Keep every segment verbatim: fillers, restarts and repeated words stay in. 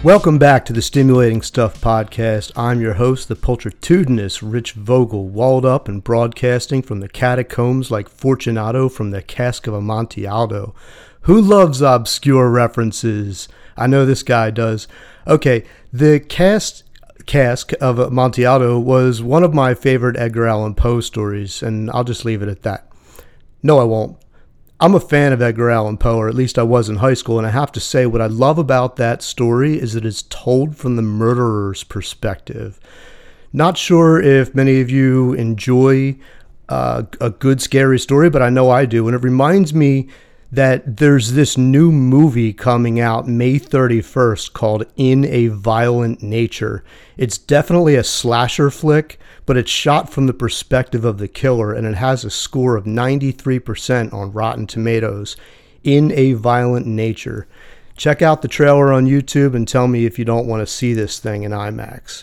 Welcome back to the Stimulating Stuff podcast. I'm your host, the pulchritudinous Rich Vogel, walled up and broadcasting from the catacombs like Fortunato from the cask of Amontillado. Who loves obscure references? I know this guy does. Okay, the cast cask of Amontillado was one of my favorite Edgar Allan Poe stories, and I'll just leave it at that. No, I won't. I'm a fan of Edgar Allan Poe, or at least I was in high school, and I have to say what I love about that story is that it's told from the murderer's perspective. Not sure if many of you enjoy uh, a good scary story, but I know I do, and it reminds me that there's this new movie coming out May thirty-first called In a Violent Nature. It's definitely a slasher flick, but it's shot from the perspective of the killer, and it has a score of ninety-three percent on Rotten Tomatoes. In a Violent Nature. Check out the trailer on YouTube and tell me if you don't want to see this thing in IMAX.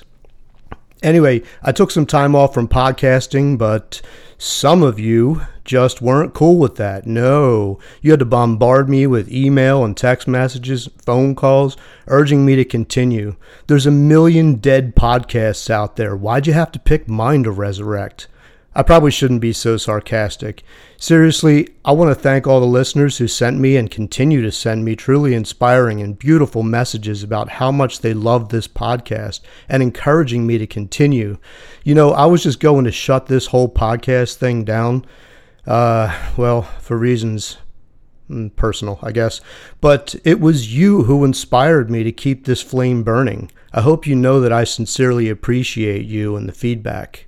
Anyway, I took some time off from podcasting, but some of you just weren't cool with that. No, you had to bombard me with email and text messages, phone calls, urging me to continue. There's a million dead podcasts out there. Why'd you have to pick mine to resurrect? I probably shouldn't be so sarcastic. Seriously, I want to thank all the listeners who sent me and continue to send me truly inspiring and beautiful messages about how much they love this podcast and encouraging me to continue. You know, I was just going to shut this whole podcast thing down. Uh, well, for reasons personal, I guess. But it was you who inspired me to keep this flame burning. I hope you know that I sincerely appreciate you and the feedback.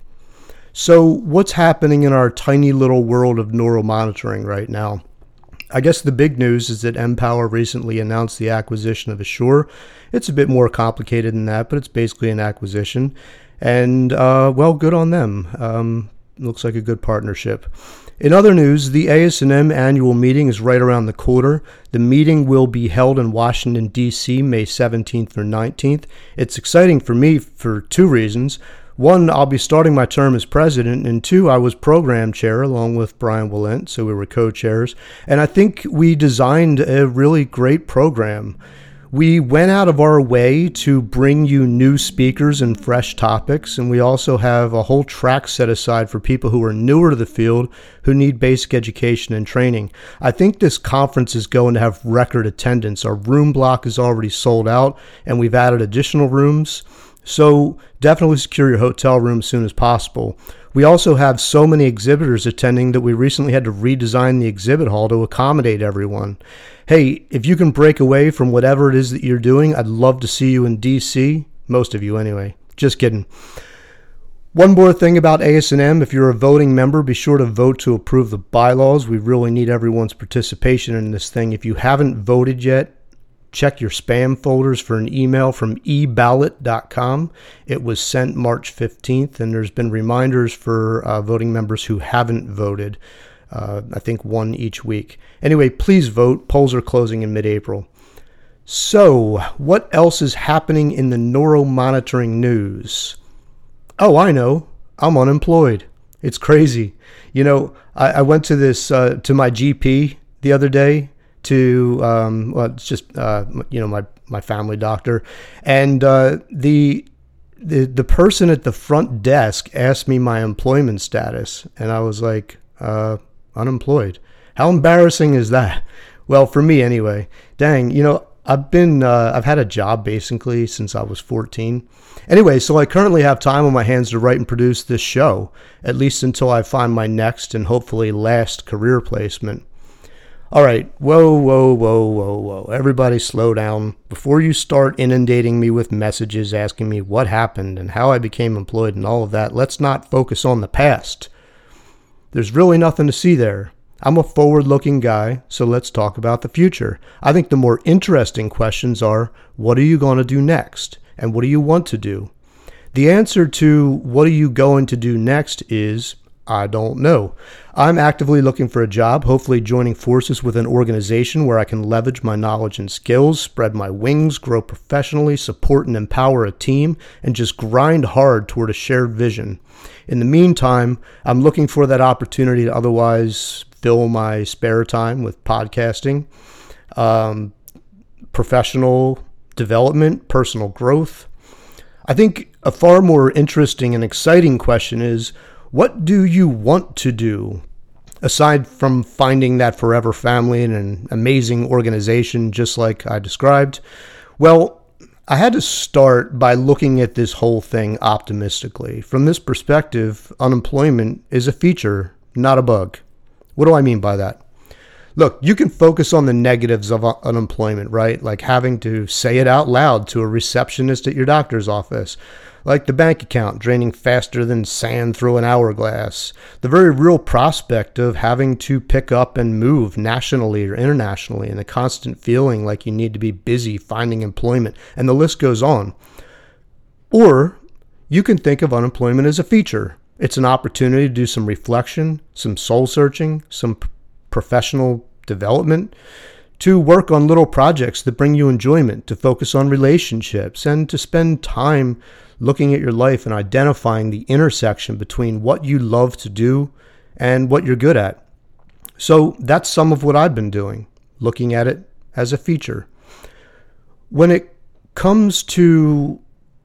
So what's happening in our tiny little world of neuromonitoring right now? I guess the big news is that Empower recently announced the acquisition of Assure. It's a bit more complicated than that, but it's basically an acquisition. And, uh, well, good on them. Um, looks like a good partnership. In other news, the A S and M annual meeting is right around the corner. The meeting will be held in Washington, D C, May seventeenth or nineteenth. It's exciting for me for two reasons. One, I'll be starting my term as president, and two, I was program chair along with Brian Willent, so we were co-chairs, and I think we designed a really great program. We went out of our way to bring you new speakers and fresh topics, and we also have a whole track set aside for people who are newer to the field who need basic education and training. I think this conference is going to have record attendance. Our room block is already sold out, and we've added additional rooms. So definitely secure your hotel room as soon as possible. We also have so many exhibitors attending that we recently had to redesign the exhibit hall to accommodate everyone. Hey, if you can break away from whatever it is that you're doing, I'd love to see you in D C. Most of you anyway. Just kidding. One more thing about A S and M. If you're a voting member, be sure to vote to approve the bylaws. We really need everyone's participation in this thing. If you haven't voted yet, check your spam folders for an email from e ballot dot com. It was sent March fifteenth, and there's been reminders for uh, voting members who haven't voted. Uh, I think one each week. Anyway, please vote. Polls are closing in mid-April. So, what else is happening in the neuromonitoring news? Oh, I know. I'm unemployed. It's crazy. You know, I, I went to this uh, to my G P the other day. To um, well, it's just uh, you know my my family doctor, and uh, the the the person at the front desk asked me my employment status, and I was like, uh, unemployed. How embarrassing is that? Well, for me anyway. Dang, you know I've been uh, I've had a job basically since I was fourteen. Anyway, so I currently have time on my hands to write and produce this show, at least until I find my next and hopefully last career placement. All right, whoa, whoa, whoa, whoa, whoa. Everybody slow down. Before you start inundating me with messages asking me what happened and how I became employed and all of that, let's not focus on the past. There's really nothing to see there. I'm a forward-looking guy, so let's talk about the future. I think the more interesting questions are, what are you going to do next? And what do you want to do? The answer to what are you going to do next is, I don't know. I'm actively looking for a job, hopefully joining forces with an organization where I can leverage my knowledge and skills, spread my wings, grow professionally, support and empower a team, and just grind hard toward a shared vision. In the meantime, I'm looking for that opportunity to otherwise fill my spare time with podcasting, um, professional development, personal growth. I think a far more interesting and exciting question is, what do you want to do? Aside from finding that forever family and an amazing organization just like I described, well, I had to start by looking at this whole thing optimistically. From this perspective, unemployment is a feature, not a bug. What do I mean by that? Look, you can focus on the negatives of unemployment, right? Like having to say it out loud to a receptionist at your doctor's office. Like the bank account draining faster than sand through an hourglass. The very real prospect of having to pick up and move nationally or internationally, and the constant feeling like you need to be busy finding employment, and the list goes on. Or you can think of unemployment as a feature. It's an opportunity to do some reflection, some soul searching, some p- professional development, to work on little projects that bring you enjoyment, to focus on relationships, and to spend time looking at your life and identifying the intersection between what you love to do and what you're good at. So that's some of what I've been doing, looking at it as a feature. When it comes to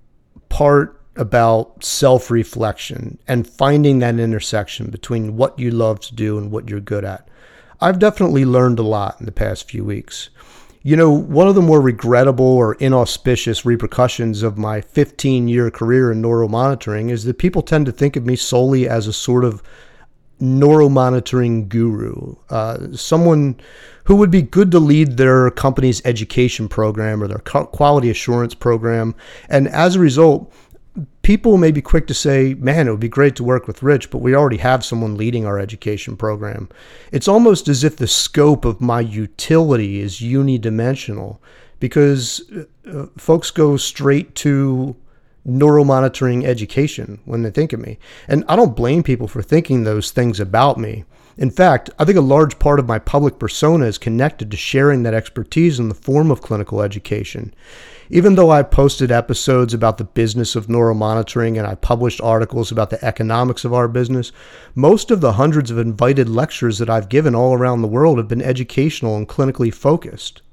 part about self-reflection and finding that intersection between what you love to do and what you're good at, I've definitely learned a lot in the past few weeks. You know, one of the more regrettable or inauspicious repercussions of my fifteen-year career in neuromonitoring is that people tend to think of me solely as a sort of neuromonitoring guru, uh, someone who would be good to lead their company's education program or their quality assurance program. And as a result, people may be quick to say, man, it would be great to work with Rich, but we already have someone leading our education program. It's almost as if the scope of my utility is unidimensional, because uh, folks go straight to neuromonitoring education when they think of me. And I don't blame people for thinking those things about me. In fact, I think a large part of my public persona is connected to sharing that expertise in the form of clinical education. Even though I posted episodes about the business of neuromonitoring and I published articles about the economics of our business, most of the hundreds of invited lectures that I've given all around the world have been educational and clinically focused.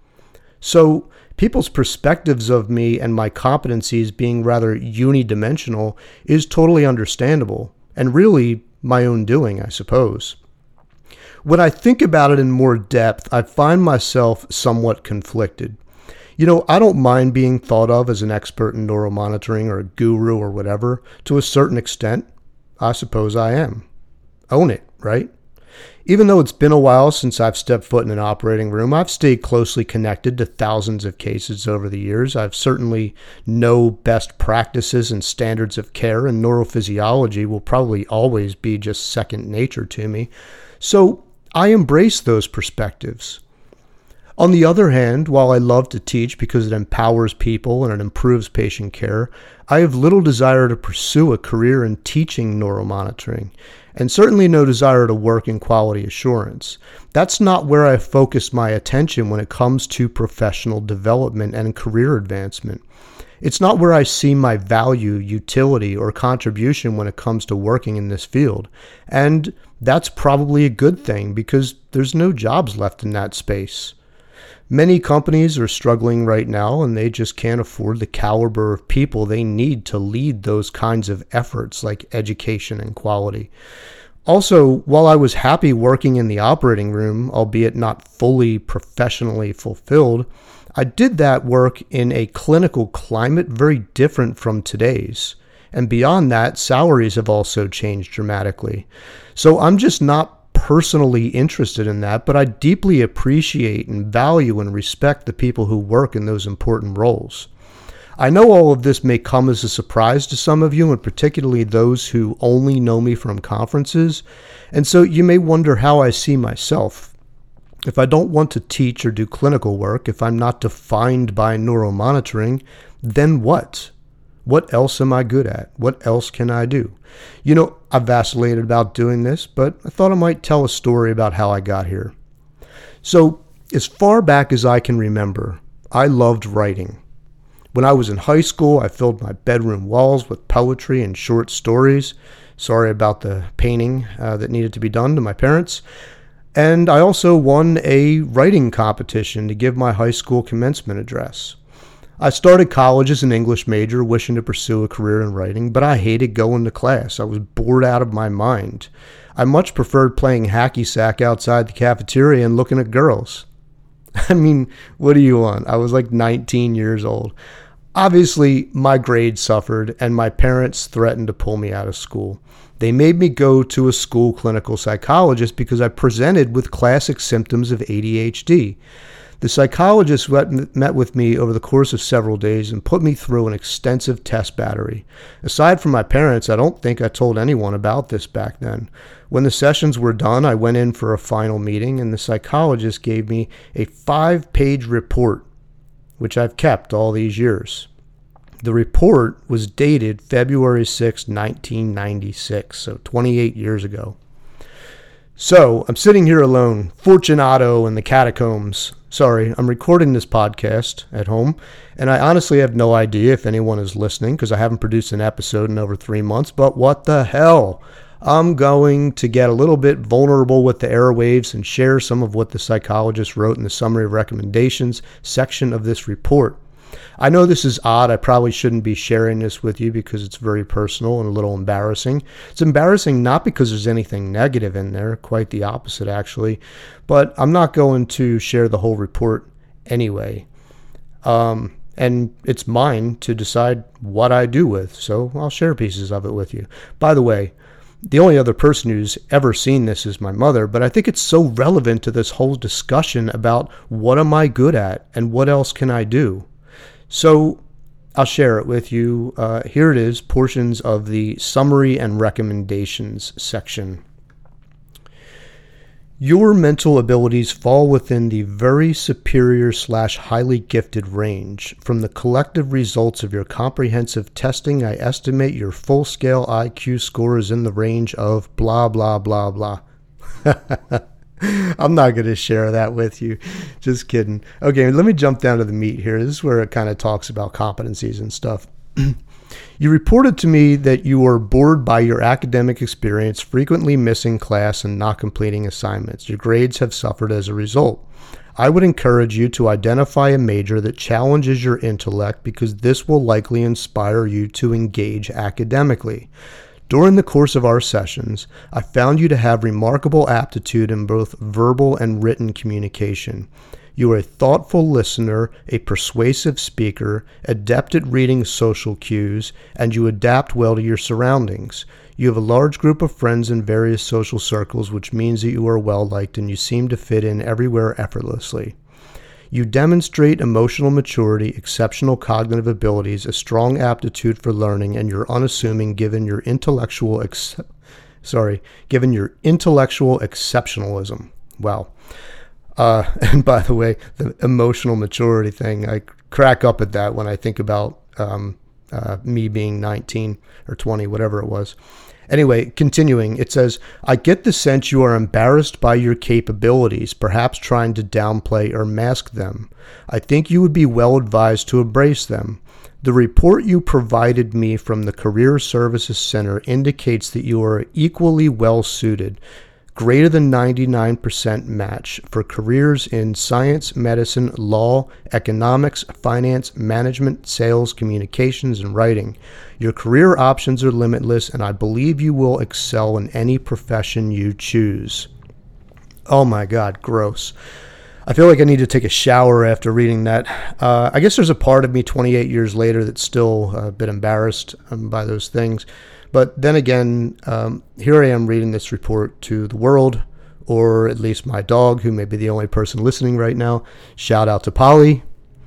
So people's perspectives of me and my competencies being rather unidimensional is totally understandable, and really my own doing, I suppose. When I think about it in more depth, I find myself somewhat conflicted. You know, I don't mind being thought of as an expert in neuromonitoring or a guru or whatever. To a certain extent, I suppose I am. Own it, right? Even though it's been a while since I've stepped foot in an operating room, I've stayed closely connected to thousands of cases over the years. I've certainly know best practices and standards of care, and neurophysiology will probably always be just second nature to me. So I embrace those perspectives. On the other hand, while I love to teach because it empowers people and it improves patient care, I have little desire to pursue a career in teaching neuromonitoring, and certainly no desire to work in quality assurance. That's not where I focus my attention when it comes to professional development and career advancement. It's not where I see my value, utility, or contribution when it comes to working in this field. And that's probably a good thing, because there's no jobs left in that space. Many companies are struggling right now, and they just can't afford the caliber of people they need to lead those kinds of efforts like education and quality. Also, while I was happy working in the operating room, albeit not fully professionally fulfilled, I did that work in a clinical climate very different from today's. And beyond that, salaries have also changed dramatically. So I'm just not personally interested in that, but I deeply appreciate and value and respect the people who work in those important roles. I know all of this may come as a surprise to some of you, and particularly those who only know me from conferences, and so you may wonder how I see myself. If I don't want to teach or do clinical work, if I'm not defined by neuromonitoring, then what? What else am I good at? What else can I do? You know, I vacillated about doing this, but I thought I might tell a story about how I got here. So, as far back as I can remember, I loved writing. When I was in high school, I filled my bedroom walls with poetry and short stories. Sorry about the painting uh, that needed to be done to my parents. And I also won a writing competition to give my high school commencement address. I started college as an English major, wishing to pursue a career in writing, but I hated going to class. I was bored out of my mind. I much preferred playing hacky sack outside the cafeteria and looking at girls. I mean, what do you want? I was like nineteen years old. Obviously, my grades suffered, and my parents threatened to pull me out of school. They made me go to a school clinical psychologist because I presented with classic symptoms of A D H D. The psychologist met with me over the course of several days and put me through an extensive test battery. Aside from my parents, I don't think I told anyone about this back then. When the sessions were done, I went in for a final meeting, and the psychologist gave me a five-page report, which I've kept all these years. The report was dated February sixth, nineteen ninety-six, so twenty-eight years ago. So, I'm sitting here alone, Fortunato in the catacombs. Sorry, I'm recording this podcast at home, and I honestly have no idea if anyone is listening because I haven't produced an episode in over three months, but what the hell? I'm going to get a little bit vulnerable with the airwaves and share some of what the psychologist wrote in the summary of recommendations section of this report. I know this is odd. I probably shouldn't be sharing this with you because it's very personal and a little embarrassing. It's embarrassing not because there's anything negative in there, quite the opposite actually, but I'm not going to share the whole report anyway. Um, and it's mine to decide what I do with, so I'll share pieces of it with you. By the way, the only other person who's ever seen this is my mother, but I think it's so relevant to this whole discussion about what am I good at and what else can I do. So I'll share it with you. Uh, here it is, portions of the summary and recommendations section. Your mental abilities fall within the very superior slash highly gifted range. From the collective results of your comprehensive testing, I estimate your full-scale I Q score is in the range of blah, blah, blah, blah. I'm not going to share that with you. Just kidding. Okay, let me jump down to the meat here. This is where it kind of talks about competencies and stuff. You reported to me that you were bored by your academic experience, frequently missing class and not completing assignments. Your grades have suffered as a result. I would encourage you to identify a major that challenges your intellect because this will likely inspire you to engage academically. During the course of our sessions, I found you to have remarkable aptitude in both verbal and written communication. You are a thoughtful listener, a persuasive speaker, adept at reading social cues, and you adapt well to your surroundings. You have a large group of friends in various social circles, which means that you are well-liked and you seem to fit in everywhere effortlessly. You demonstrate emotional maturity, exceptional cognitive abilities, a strong aptitude for learning, and you're unassuming given your intellectual ex- sorry, given your intellectual exceptionalism. Wow. Uh, and by the way, the emotional maturity thing, I crack up at that when I think about um, uh, me being nineteen or twenty, whatever it was. Anyway, continuing, it says, I get the sense you are embarrassed by your capabilities, perhaps trying to downplay or mask them. I think you would be well advised to embrace them. The report you provided me from the Career Services Center indicates that you are equally well suited, greater than ninety-nine percent match for careers in science, medicine, law, economics, finance, management, sales, communications, and writing. Your career options are limitless, and I believe you will excel in any profession you choose. Oh my God, gross. I feel like I need to take a shower after reading that. Uh, I guess there's a part of me twenty-eight years later that's still a bit embarrassed um, by those things. But then again, um, here I am reading this report to the world, or at least my dog, who may be the only person listening right now. Shout out to Polly.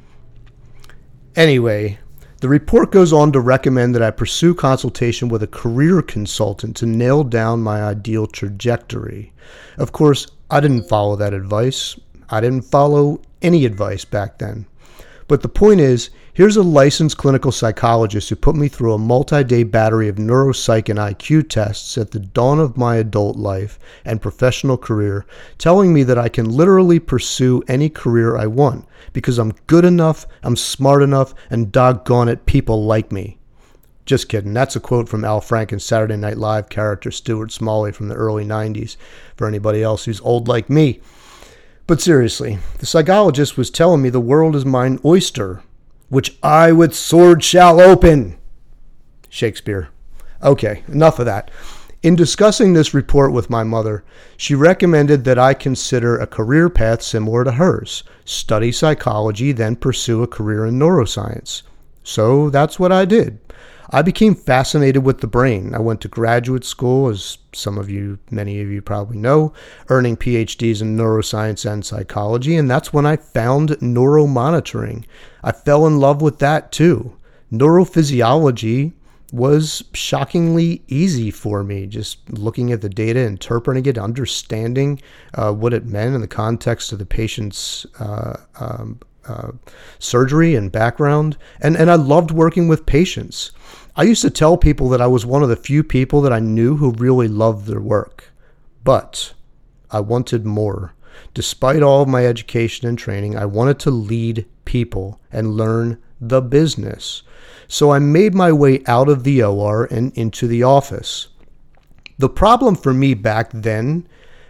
Anyway, the report goes on to recommend that I pursue consultation with a career consultant to nail down my ideal trajectory. Of course, I didn't follow that advice. I didn't follow any advice back then. But the point is, here's a licensed clinical psychologist who put me through a multi-day battery of neuropsych and I Q tests at the dawn of my adult life and professional career, telling me that I can literally pursue any career I want because I'm good enough, I'm smart enough, and doggone it, people like me. Just kidding. That's a quote from Al Franken's Saturday Night Live character Stuart Smalley from the early nineties, for anybody else who's old like me. But seriously, the psychologist was telling me the world is mine oyster. which I with sword shall open. Shakespeare. Okay, enough of that. In discussing this report with my mother, she recommended that I consider a career path similar to hers, study psychology, then pursue a career in neuroscience. So that's what I did. I became fascinated with the brain. I went to graduate school, as some of you, many of you probably know, earning P H Ds in neuroscience and psychology, and that's when I found neuromonitoring. I fell in love with that too. Neurophysiology was shockingly easy for me, just looking at the data, interpreting it, understanding uh, what it meant in the context of the patient's uh, um, uh, surgery and background. And, and I loved working with patients. I used to tell people that I was one of the few people that I knew who really loved their work. But I wanted more. Despite all of my education and training, I wanted to lead people and learn the business. So I made my way out of the O R and into the office. The problem for me back then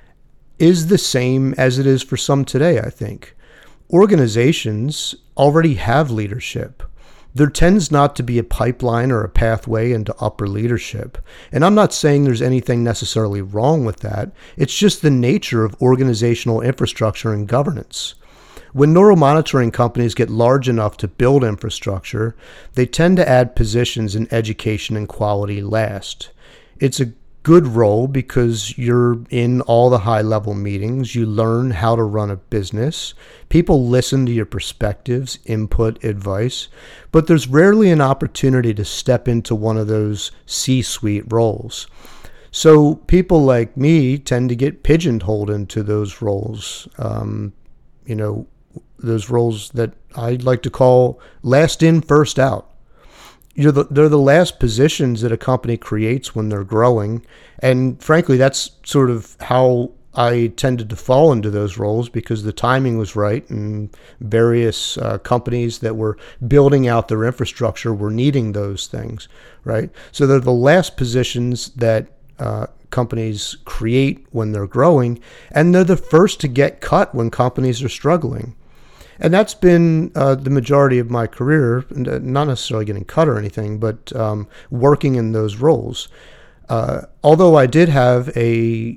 is the same as it is for some today, I think. Organizations already have leadership. There tends not to be a pipeline or a pathway into upper leadership. And I'm not saying there's anything necessarily wrong with that. It's just the nature of organizational infrastructure and governance. When neuromonitoring companies get large enough to build infrastructure, they tend to add positions in education and quality last. It's a good role because you're in all the high-level meetings. You learn how to run a business. People listen to your perspectives, input, advice. But there's rarely an opportunity to step into one of those C-suite roles. So people like me tend to get pigeonholed into those roles. Um, you know, those roles that I like to call last in, first out. You're the, they're the last positions that a company creates when they're growing. And frankly, that's sort of how I tended to fall into those roles because the timing was right and various uh, companies that were building out their infrastructure were needing those things, right? So they're the last positions that uh, companies create when they're growing, and they're the first to get cut when companies are struggling. And that's been uh, the majority of my career, not necessarily getting cut or anything, but um, working in those roles. Uh, although I did have a,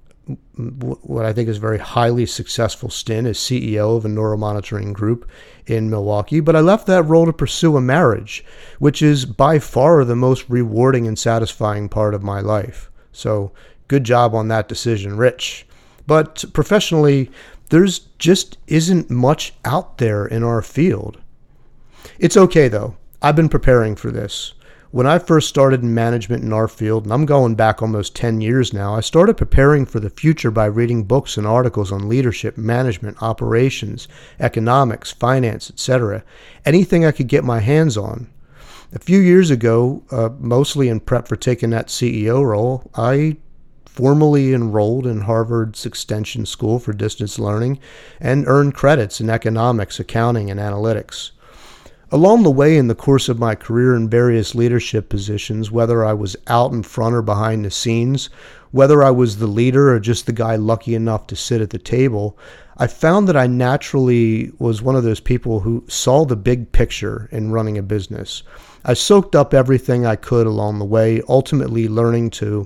what I think is a very highly successful stint as C E O of a neuromonitoring group in Milwaukee, but I left that role to pursue a marriage, which is by far the most rewarding and satisfying part of my life. So good job on that decision, Rich. But professionally, there's just isn't much out there in our field. It's okay, though. I've been preparing for this. When I first started in management in our field, and I'm going back almost ten years now, I started preparing for the future by reading books and articles on leadership, management, operations, economics, finance, et cetera. Anything I could get my hands on. A few years ago, uh, mostly in prep for taking that C E O role, I formally enrolled in Harvard's Extension School for Distance Learning and earned credits in economics, accounting, and analytics. Along the way in the course of my career in various leadership positions, whether I was out in front or behind the scenes, whether I was the leader or just the guy lucky enough to sit at the table, I found that I naturally was one of those people who saw the big picture in running a business. I soaked up everything I could along the way, ultimately learning to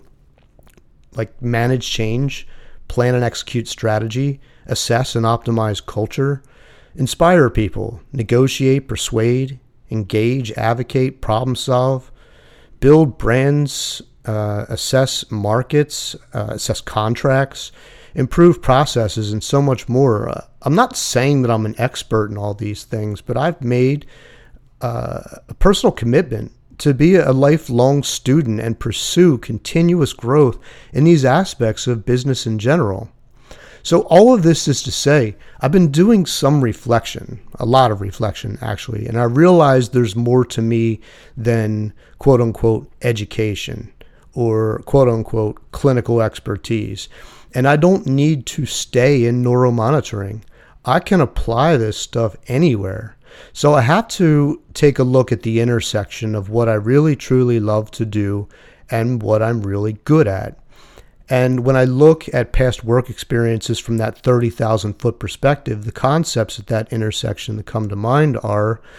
like manage change, plan and execute strategy, assess and optimize culture, inspire people, negotiate, persuade, engage, advocate, problem solve, build brands, uh, assess markets, uh, assess contracts, improve processes, and so much more. Uh, I'm not saying that I'm an expert in all these things, but I've made uh, a personal commitment to be a lifelong student and pursue continuous growth in these aspects of business in general. So all of this is to say, I've been doing some reflection, a lot of reflection actually, and I realized there's more to me than quote unquote education or quote unquote clinical expertise. And I don't need to stay in neuromonitoring. I can apply this stuff anywhere. So I have to take a look at the intersection of what I really truly love to do and what I'm really good at. And when I look at past work experiences from that thirty thousand foot perspective, the concepts at that intersection that come to mind are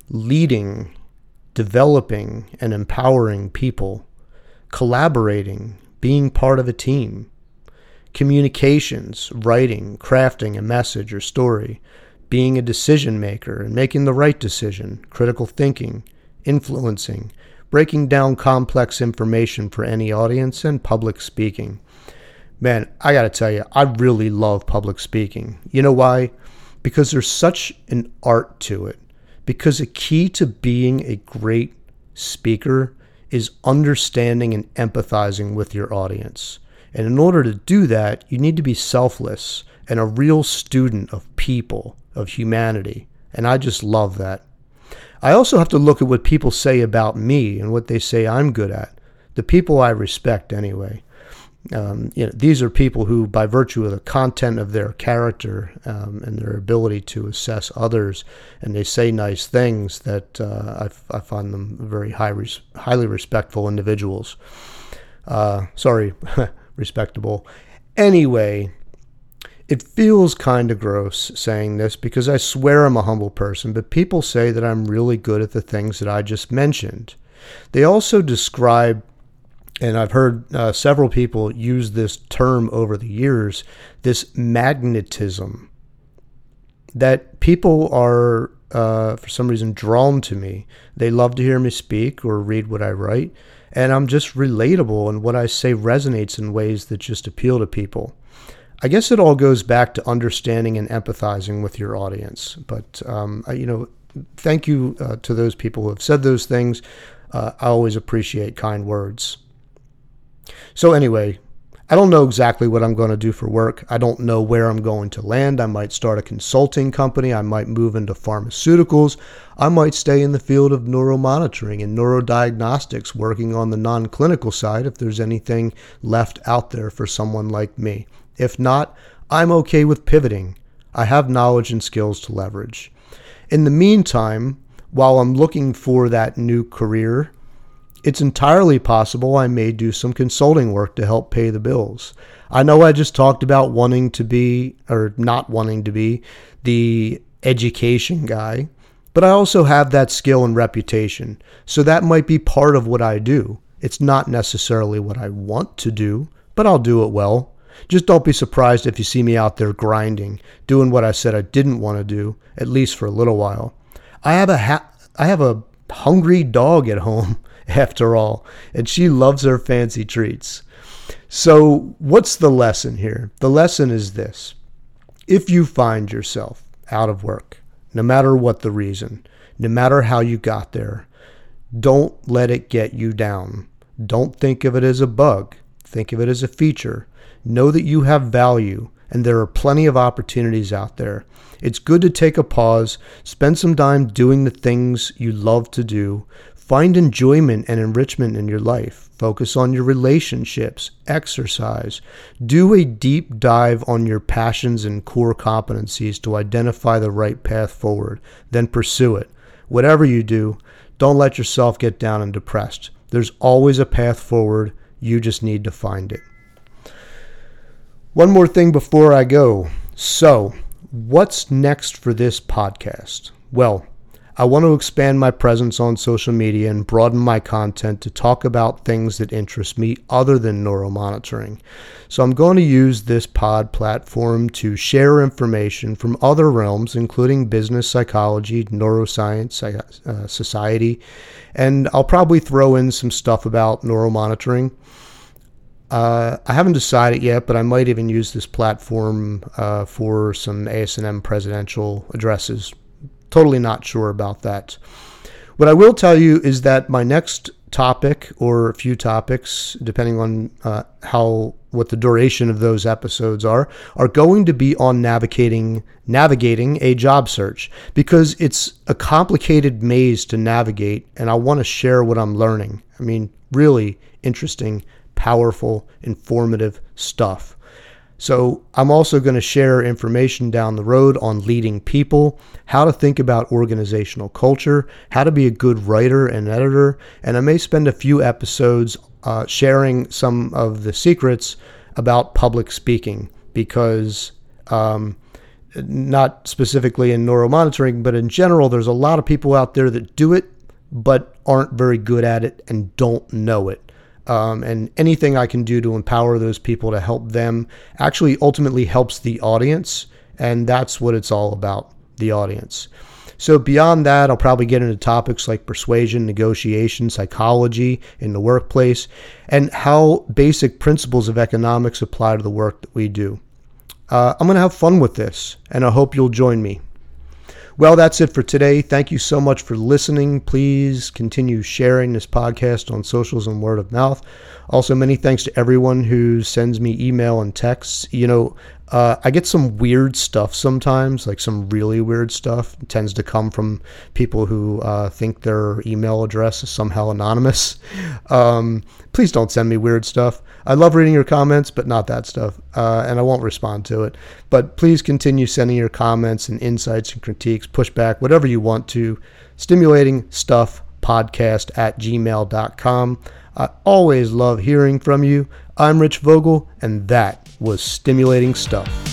leading, developing, and empowering people, collaborating, being part of a team, communications, writing, crafting a message or story, being a decision maker and making the right decision, critical thinking, influencing, breaking down complex information for any audience, and public speaking. Man, I gotta tell you, I really love public speaking. You know why? Because there's such an art to it. Because a key to being a great speaker is understanding and empathizing with your audience. And in order to do that, you need to be selfless and a real student of people, of humanity. And I just love that. I also have to look at what people say about me and what they say I'm good at. The people I respect anyway. Um, you know, these are people who, by virtue of the content of their character um, and their ability to assess others, and they say nice things, that uh, I, I find them very high, res- highly respectful individuals. Uh, sorry, respectable. Anyway, it feels kind of gross saying this because I swear I'm a humble person, but people say that I'm really good at the things that I just mentioned. They also describe, and I've heard uh, several people use this term over the years, this magnetism, that people are, uh, for some reason, drawn to me. They love to hear me speak or read what I write, and I'm just relatable, and what I say resonates in ways that just appeal to people. I guess it all goes back to understanding and empathizing with your audience. But, um, I, you know, thank you uh, to those people who have said those things. Uh, I always appreciate kind words. So anyway, I don't know exactly what I'm going to do for work. I don't know where I'm going to land. I might start a consulting company. I might move into pharmaceuticals. I might stay in the field of neuromonitoring and neurodiagnostics, working on the non-clinical side if there's anything left out there for someone like me. If not, I'm okay with pivoting. I have knowledge and skills to leverage. In the meantime, while I'm looking for that new career, it's entirely possible I may do some consulting work to help pay the bills. I know I just talked about wanting to be, or not wanting to be, the education guy, but I also have that skill and reputation. So that might be part of what I do. It's not necessarily what I want to do, but I'll do it well. Just don't be surprised if you see me out there grinding, doing what I said I didn't want to do, at least for a little while. I have a ha- I have a hungry dog at home, after all, and she loves her fancy treats. So what's the lesson here? The lesson is this. If you find yourself out of work, no matter what the reason, no matter how you got there, don't let it get you down. Don't think of it as a bug. Think of it as a feature. Know that you have value, and there are plenty of opportunities out there. It's good to take a pause, spend some time doing the things you love to do, find enjoyment and enrichment in your life, focus on your relationships, exercise, do a deep dive on your passions and core competencies to identify the right path forward, then pursue it. Whatever you do, don't let yourself get down and depressed. There's always a path forward. You just need to find it. One more thing before I go. So, what's next for this podcast? Well, I want to expand my presence on social media and broaden my content to talk about things that interest me other than neuromonitoring. So I'm going to use this pod platform to share information from other realms, including business psychology, neuroscience, uh, society, and I'll probably throw in some stuff about neuromonitoring. Uh, I haven't decided yet, but I might even use this platform uh, for some A S and M presidential addresses. Totally not sure about that. What I will tell you is that my next topic, or a few topics, depending on uh, how what the duration of those episodes are, are going to be on navigating navigating a job search, because it's a complicated maze to navigate, and I want to share what I'm learning. I mean, really interesting, powerful, informative stuff. So I'm also going to share information down the road on leading people, how to think about organizational culture, how to be a good writer and editor, and I may spend a few episodes uh, sharing some of the secrets about public speaking, because um, not specifically in neuromonitoring, but in general, there's a lot of people out there that do it, but aren't very good at it and don't know it. Um, and anything I can do to empower those people to help them actually ultimately helps the audience. And that's what it's all about, the audience. So beyond that, I'll probably get into topics like persuasion, negotiation, psychology in the workplace, and how basic principles of economics apply to the work that we do. Uh, I'm going to have fun with this, and I hope you'll join me. Well, that's it for today. Thank you so much for listening. Please continue sharing this podcast on socials and word of mouth. Also, many thanks to everyone who sends me email and texts. You know, uh, I get some weird stuff sometimes, like some really weird stuff. It tends to come from people who uh, think their email address is somehow anonymous. Um, please don't send me weird stuff. I love reading your comments, but not that stuff, uh, and I won't respond to it. But please continue sending your comments and insights and critiques, pushback, whatever you want to, stimulating stuff podcast at gmail dot com. I always love hearing from you. I'm Rich Vogel, and that was Stimulating Stuff.